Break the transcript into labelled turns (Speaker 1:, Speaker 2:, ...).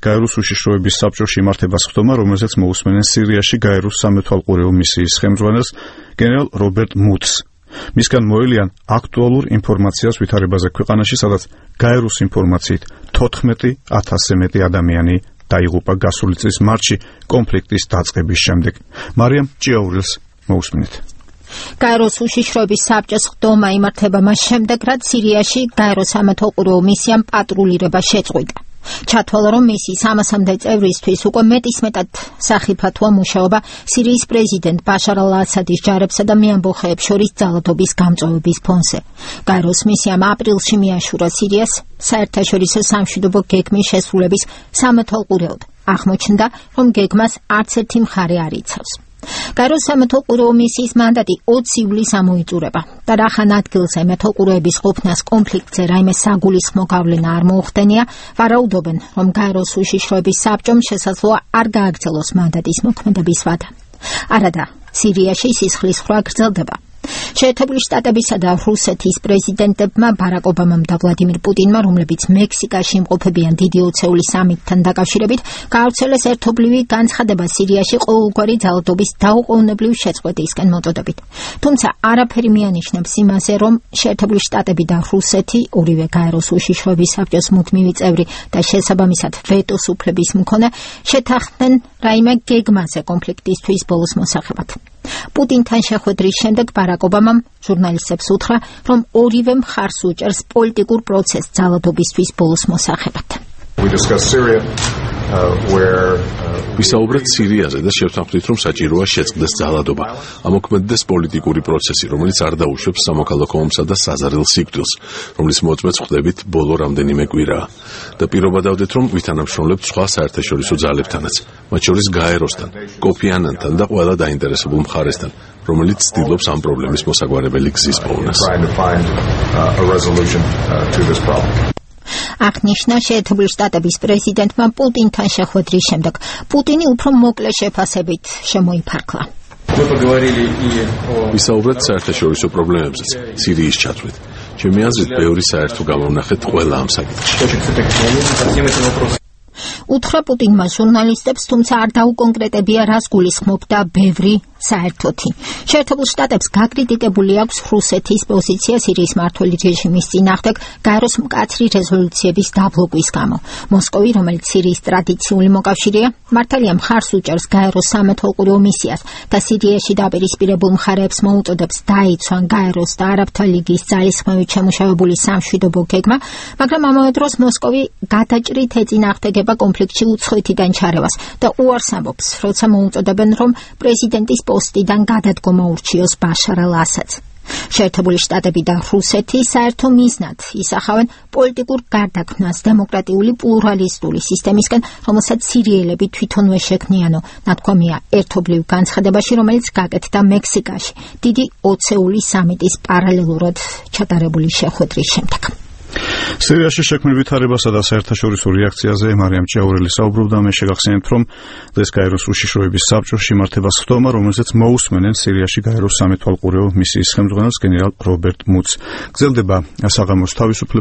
Speaker 1: გაეროს უშიშროების საბჭოში იმართება სხდომა, რომელზეც მოусმენენ სირიაში გაეროს სამეთვალყურეო მისიის ხელმძღვანელს გენერალ რობერტ მუდს. მისგან მოელიან აქტუალურ ინფორმაციას ვითარებაზე ქვეყანაში, სადაც გაეროს ინფორმაციით 14,000-ზე მეტი ადამიანი დაიღუპა გასული წლის მარტში კონფლიქტის დაწყების შემდეგ. მარიამ ჭიაურელს მოусმინეთ.
Speaker 2: გაეროს უშიშროების საბჭოს სხდომა იმართება მას შემდეგ, რაც სირიაში გაეროს სამეთვალყურეო მისიამ პატრულირება შეწყვიტა. ჩათვალა, რომ მისიის 300-მდე წევრისთვის უკვე მეტისმეტად სახიფათოა მუშაობა სირიის პრეზიდენტ ბაშარ ალ-ასადის ჯარებსა და მეამბოხეებს შორის ძალადობის გამწვავების ფონზე. გაეროს მისიამ აპრილში მიაშურა სირიას საერთაშორისო სამშვიდობო გეგმის შესრულების სამეთვალყურეოდ. აღმოჩნდა, რომ გეგმას არც ერთი მხარე არ იცავს. გაეროს სამეთვალყურეო მისიის მანდატი 20 ივლისს ამოიწურება და რახან ადგილზე მეთვალყურეების ყოფნას კონფლიქტზე რაიმე საგულისხმო გავლენა არ მოუხდენია, ვარაუდობენ, რომ გაეროს უშიშროების საბჭომ შესაძლოა არ გააგრძელოს მანდატის მოქმედების ვადა. არადა, სირიაში სისხლის ხრა გრძელდება. შეერთებული შტატებისა და რუსეთის პრეზიდენტებმა ბარაკ ობამამ და ვლადიმირ პუტინმა, რომლებიც მექსიკაში იმყოფებიან დიდი ოცეული სამიტთან დაკავშირებით, გაავრცელეს ერთობლივი განცხადება სირიაში ყოველგვარი ძალადობის დაუყოვნებლივ შეწყვეტისკენ მოწოდებით. თუმცა არაფერი მიანიშნებს იმაზე, რომ შეერთებული შტატები და რუსეთი, ორივე გაეროს უშიშროების საბჭოს მუდმივი წევრი და შესაბამისად ვეტოს უფლების მქონე, შეთანხმდნენ რაიმე გეგმაზე კონფლიქტისთვის ბოლოს მოსახებად. პუტინთან შეხვედრის შემდეგ ბარაკ ობამამ ჟურნალისტებს უთხრა, რომ ორივე მხარს უჭერს პოლიტიკურ პროცესს ძალადობისთვის ბოლოს მოსახებად.
Speaker 3: ვისაუბრეთ სირიაზე და შევთანხმდით, რომ საჭიროა შეწყდეს ძალადობა, ამოქმედდეს პოლიტიკური პროცესი, რომელიც არ დაუშვებს სამოქალაქო ომსა და საზარელ სიკვდილს, რომლის მოწმეც ხვდებით ბოლო რამდენიმე კვირაა. და პირობა დავდეთ, რომ ვითანამშრომლებთ სხვა საერთაშორისო ძალებთანაც, მათ შორის გაეროსთან, კოფი ანანთან და ყველა დაინტერესებულ მხარესთან, რომელიც ცდილობს ამ პრობლემის მოსაგვარებელი გზის პოვნას.
Speaker 2: აღნიშნა შეერთებული შტატების პრეზიდენტმა პუტინთან შეხვედრის შემდეგ. პუტინი უფრო მოკლე შეფასებით შემოიფარგლა.
Speaker 3: ვისაუბრეთ საერთაშორისო პრობლემებზეც, სირიის ჩათვლით. ჩემი აზრით, ბევრი საერთო გამოვნახეთ ყველა ამ საკითხში.
Speaker 2: უთხრა პუტინმა ჟურნალისტებს, თუმცა არ დაუკონკრეტებია, რას გულისხმობდა ბევრი საერთოთი. შეერთებულ შტატებს გაკრიტიკებული აქვს რუსეთის პოზიცია სირიის მმართველი რეჟიმის წინააღმდეგ გაეროს მკაცრი რეზოლუციების დაბლოკვის გამო. მოსკოვი, რომელიც სირიის ტრადიციული მოკავშირეა, მართალია მხარს უჭერს გაეროს სამეთვალყურეო მისიას და სირიაში დაპირისპირებულ მხარეებს მოუწოდებს დაიცვან გაეროს და არაბთა ლიგის ძალისხმევით შემუშავებული სამშვიდობო გეგმა, მაგრამ ამავე დროს მოსკოვი გადაჭრით ეწინააღმდეგება კონფლიქტში უცხოეთიდან ჩარევას და უარს ამბობს, როცა მოუწოდებენ, რომ პრეზიდენტის პოსტიდან გადადგომა ურჩიოს ბაშარ ალ-ასადს. შეერთებული შტატები და რუსეთი საერთო მიზნად ისახავენ პოლიტიკურ გარდაქმნას დემოკრატიული პლურალისტური სისტემისკენ, რომელსაც სირიელები თვითონვე შექმნიანო, ნათქვამია ერთობლივ განცხადებაში, რომელიც გაკეთდა მექსიკაში დიდი ოცეული სამიტის პარალელურად ჩატარებული შეხვედრის შემდეგ.
Speaker 1: სირიაში შექმნილ ვითარებასა და საერთაშორისო რეაქციაზე მარიამ ჭიაურელი საუბრობდა. მე შეგახსენებთ, რომ დღეს გაეროს უშიშროების საბჭოში იმართება სხდომა, რომელზეც მოусმენენ სირიაში გაეროს სამეთვალყურეო მისიის ხელმძღვანელს გენერალ რობერტ მუდს. გრძელდება საღამოს თავისუფლება